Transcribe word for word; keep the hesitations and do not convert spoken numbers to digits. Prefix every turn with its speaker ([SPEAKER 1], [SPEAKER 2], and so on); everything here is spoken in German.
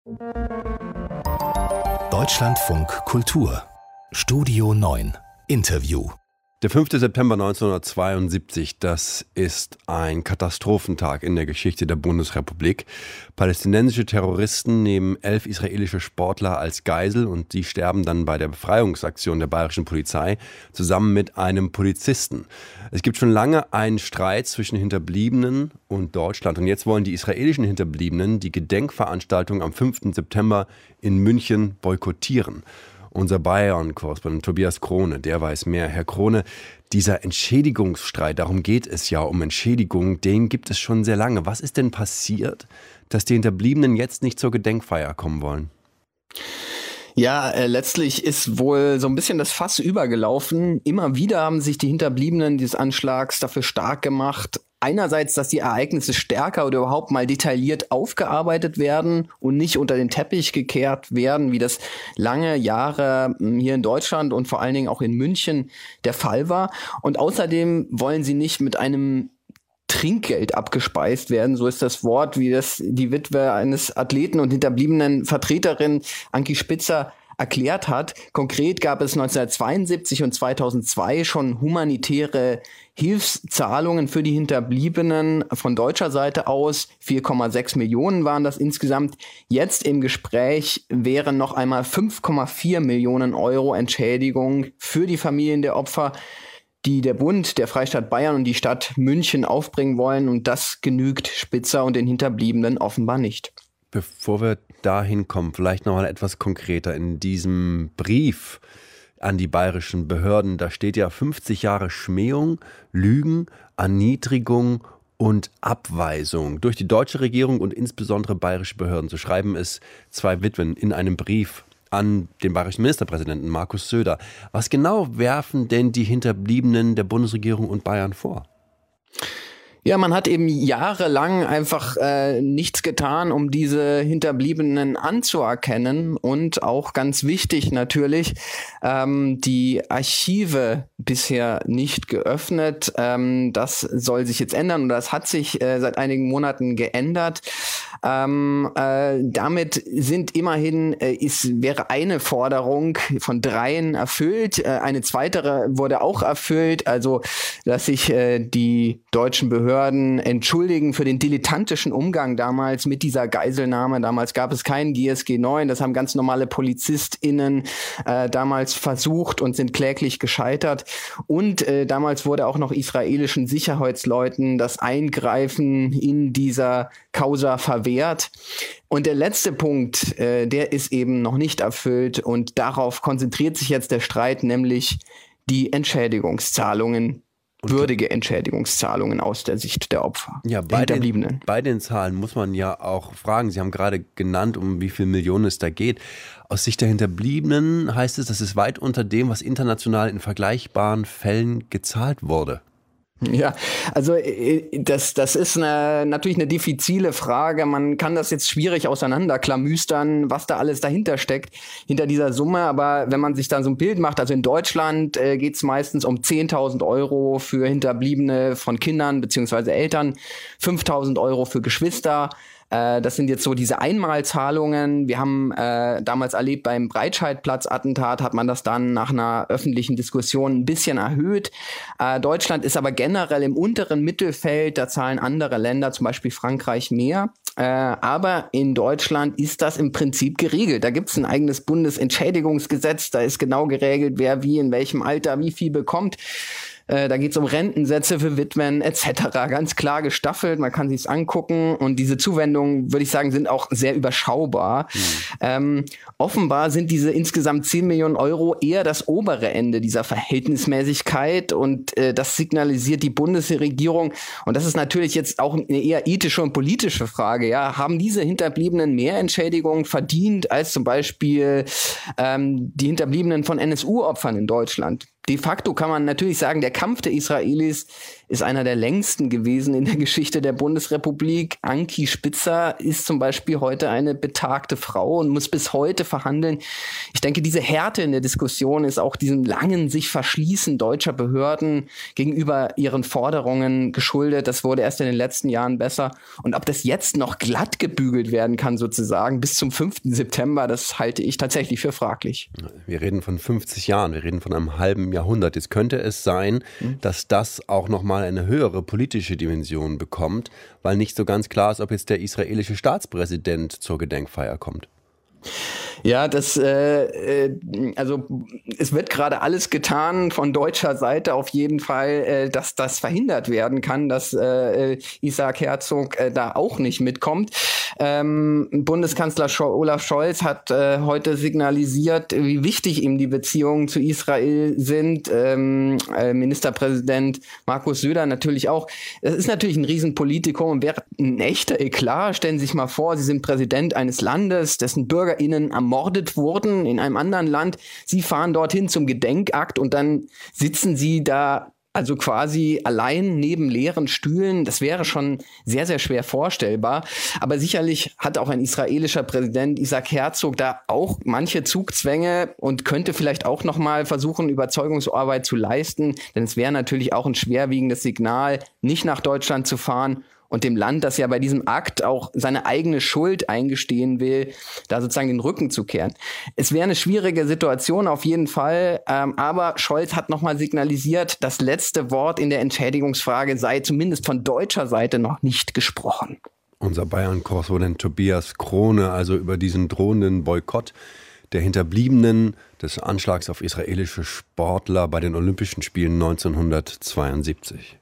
[SPEAKER 1] Deutschlandfunk Kultur Studio neun Interview.
[SPEAKER 2] Der fünfte September neunzehnhundertzweiundsiebzig, das ist ein Katastrophentag in der Geschichte der Bundesrepublik. Palästinensische Terroristen nehmen elf israelische Sportler als Geisel und die sterben dann bei der Befreiungsaktion der bayerischen Polizei zusammen mit einem Polizisten. Es gibt schon lange einen Streit zwischen Hinterbliebenen und Deutschland und jetzt wollen die israelischen Hinterbliebenen die Gedenkveranstaltung am fünften September in München boykottieren. Unser Bayern-Korrespondent Tobias Krone, der weiß mehr. Herr Krone, dieser Entschädigungsstreit, darum geht es ja, um Entschädigung, den gibt es schon sehr lange. Was ist denn passiert, dass die Hinterbliebenen jetzt nicht zur Gedenkfeier kommen wollen?
[SPEAKER 3] Ja, äh, letztlich ist wohl so ein bisschen das Fass übergelaufen. Immer wieder haben sich die Hinterbliebenen dieses Anschlags dafür stark gemacht, einerseits, dass die Ereignisse stärker oder überhaupt mal detailliert aufgearbeitet werden und nicht unter den Teppich gekehrt werden, wie das lange Jahre hier in Deutschland und vor allen Dingen auch in München der Fall war. Und außerdem wollen sie nicht mit einem Trinkgeld abgespeist werden, so ist das Wort, wie das die Witwe eines Athleten und hinterbliebenen Vertreterin Anki Spitzer erklärt hat. Konkret gab es neunzehnhundertzweiundsiebzig und zweitausendzwei schon humanitäre Hilfszahlungen für die Hinterbliebenen von deutscher Seite aus. vier Komma sechs Millionen waren das insgesamt. Jetzt im Gespräch wären noch einmal fünf Komma vier Millionen Euro Entschädigung für die Familien der Opfer, die der Bund, der Freistaat Bayern und die Stadt München aufbringen wollen. Und das genügt Spitzer und den Hinterbliebenen offenbar nicht.
[SPEAKER 2] Bevor wir dahin kommen, vielleicht noch mal etwas konkreter. In diesem Brief an die bayerischen Behörden, da steht ja fünfzig Jahre Schmähung, Lügen, Erniedrigung und Abweisung durch die deutsche Regierung und insbesondere bayerische Behörden. So schreiben es zwei Witwen in einem Brief an den bayerischen Ministerpräsidenten Markus Söder. Was genau werfen denn die Hinterbliebenen der Bundesregierung und Bayern vor?
[SPEAKER 3] Ja, man hat eben jahrelang einfach äh, nichts getan, um diese Hinterbliebenen anzuerkennen und auch ganz wichtig natürlich, ähm, die Archive bisher nicht geöffnet. Ähm, das soll sich jetzt ändern und das hat sich äh, seit einigen Monaten geändert. Ähm, äh, damit sind immerhin, äh, ist, wäre eine Forderung von dreien erfüllt. Äh, eine zweite wurde auch erfüllt, also dass sich äh, die deutschen Behörden entschuldigen für den dilettantischen Umgang damals mit dieser Geiselnahme. Damals gab es keinen G S G neun, das haben ganz normale PolizistInnen äh, damals versucht und sind kläglich gescheitert. Und äh, damals wurde auch noch israelischen Sicherheitsleuten das Eingreifen in dieser Causa verwehrt. Und der letzte Punkt, äh, der ist eben noch nicht erfüllt und darauf konzentriert sich jetzt der Streit, nämlich die Entschädigungszahlungen. Würdige Entschädigungszahlungen aus der Sicht der Opfer,
[SPEAKER 2] ja,
[SPEAKER 3] der Hinterbliebenen.
[SPEAKER 2] Den, bei den Zahlen muss man ja auch fragen, Sie haben gerade genannt, um wie viele Millionen es da geht. Aus Sicht der Hinterbliebenen heißt es, das ist weit unter dem, was international in vergleichbaren Fällen gezahlt wurde.
[SPEAKER 3] Ja, also das, das ist eine, natürlich eine diffizile Frage. Man kann das jetzt schwierig auseinanderklamüstern, was da alles dahinter steckt, hinter dieser Summe. Aber wenn man sich da so ein Bild macht, also in Deutschland äh, geht es meistens um zehntausend Euro für Hinterbliebene von Kindern beziehungsweise Eltern, fünftausend Euro für Geschwister. Das sind jetzt so diese Einmalzahlungen. Wir haben äh, damals erlebt, beim Breitscheidplatz-Attentat hat man das dann nach einer öffentlichen Diskussion ein bisschen erhöht. Äh, Deutschland ist aber generell im unteren Mittelfeld, da zahlen andere Länder, zum Beispiel Frankreich, mehr. Äh, aber in Deutschland ist das im Prinzip geregelt. Da gibt es ein eigenes Bundesentschädigungsgesetz, da ist genau geregelt, wer wie in welchem Alter wie viel bekommt. Äh, da geht es um Rentensätze für Witwen et cetera. Ganz klar gestaffelt, man kann sich's angucken und diese Zuwendungen, würde ich sagen, sind auch sehr überschaubar. Mhm. Ähm, offenbar sind diese insgesamt zehn Millionen Euro eher das obere Ende dieser Verhältnismäßigkeit und äh, das signalisiert die Bundesregierung und das ist natürlich jetzt auch eine eher ethische und politische Frage. Ja, haben diese Hinterbliebenen mehr Entschädigung verdient als zum Beispiel ähm, die Hinterbliebenen von N S U-Opfern in Deutschland? De facto kann man natürlich sagen, der Kampf der Israelis ist einer der längsten gewesen in der Geschichte der Bundesrepublik. Anki Spitzer ist zum Beispiel heute eine betagte Frau und muss bis heute verhandeln. Ich denke, diese Härte in der Diskussion ist auch diesem langen sich Verschließen deutscher Behörden gegenüber ihren Forderungen geschuldet. Das wurde erst in den letzten Jahren besser. Und ob das jetzt noch glatt gebügelt werden kann, sozusagen, bis zum fünften September, das halte ich tatsächlich für fraglich.
[SPEAKER 2] Wir reden von fünfzig Jahren, wir reden von einem halben Jahrhundert. Jetzt könnte es sein, dass das auch nochmal eine höhere politische Dimension bekommt, weil nicht so ganz klar ist, ob jetzt der israelische Staatspräsident zur Gedenkfeier kommt.
[SPEAKER 3] Ja, das, äh, also es wird gerade alles getan von deutscher Seite auf jeden Fall, äh, dass das verhindert werden kann, dass äh, Isaac Herzog äh, da auch nicht mitkommt. Ähm, Bundeskanzler Scho- Olaf Scholz hat äh, heute signalisiert, wie wichtig ihm die Beziehungen zu Israel sind. Ähm, äh, Ministerpräsident Markus Söder natürlich auch. Das ist natürlich ein Riesenpolitikum und wäre ein echter Eklat. Stellen Sie sich mal vor, Sie sind Präsident eines Landes, dessen BürgerInnen ermordet wurden in einem anderen Land. Sie fahren dorthin zum Gedenkakt und dann sitzen Sie da also quasi allein neben leeren Stühlen. Das wäre schon sehr, sehr schwer vorstellbar. Aber sicherlich hat auch ein israelischer Präsident Isaac Herzog da auch manche Zugzwänge und könnte vielleicht auch nochmal versuchen, Überzeugungsarbeit zu leisten. Denn es wäre natürlich auch ein schwerwiegendes Signal, nicht nach Deutschland zu fahren und dem Land, das ja bei diesem Akt auch seine eigene Schuld eingestehen will, da sozusagen den Rücken zu kehren. Es wäre eine schwierige Situation auf jeden Fall, ähm, aber Scholz hat nochmal signalisiert, das letzte Wort in der Entschädigungsfrage sei zumindest von deutscher Seite noch nicht gesprochen.
[SPEAKER 2] Unser Bayern-Korrespondent Tobias Krone, also über diesen drohenden Boykott der Hinterbliebenen des Anschlags auf israelische Sportler bei den Olympischen Spielen neunzehnhundertzweiundsiebzig.